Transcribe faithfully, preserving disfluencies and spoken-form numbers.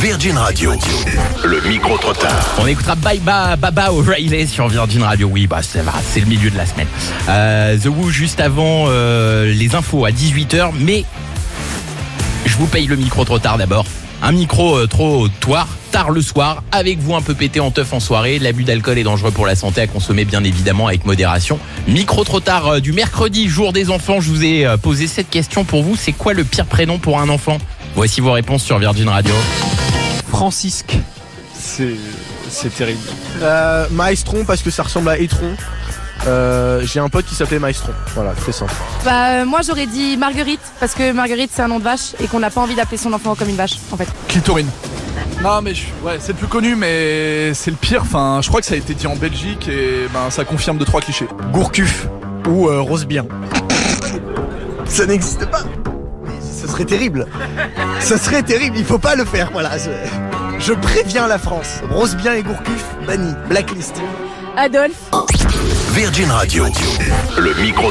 Virgin Radio, le micro-trottoir. On écoutera Bye Bye Baba O'Reilly sur Virgin Radio. Oui, bah ça va, c'est le milieu de la semaine. Euh, The Who juste avant euh, les infos à dix-huit heures, mais je vous paye le micro trop tard d'abord. Un micro euh, trop tard, tard le soir, avec vous un peu pété en teuf en soirée. L'abus d'alcool est dangereux pour la santé, à consommer bien évidemment avec modération. Micro trop tard euh, du mercredi, jour des enfants. Je vous ai euh, posé cette question pour vous. C'est quoi le pire prénom pour un enfant? Voici vos réponses sur Virgin Radio. Francisque. C'est, c'est terrible. Euh, Maestron parce que ça ressemble à Étron. Euh, j'ai un pote qui s'appelait Maestron. Voilà, très simple. Bah euh, moi j'aurais dit Marguerite parce que Marguerite c'est un nom de vache et qu'on n'a pas envie d'appeler son enfant comme une vache en fait. Clitorine. Non mais je, ouais, c'est le plus connu mais c'est le pire. Enfin, je crois que ça a été dit en Belgique et ben ça confirme deux trois clichés. Gourcuff ou euh, Rosebien. Ça n'existe pas. Mais ce serait terrible. Ce serait terrible. Il faut pas le faire. Voilà. Je, je préviens la France. Rosebien et Gourcuff banni, blacklist. Adolphe. Virgin Radio, le micro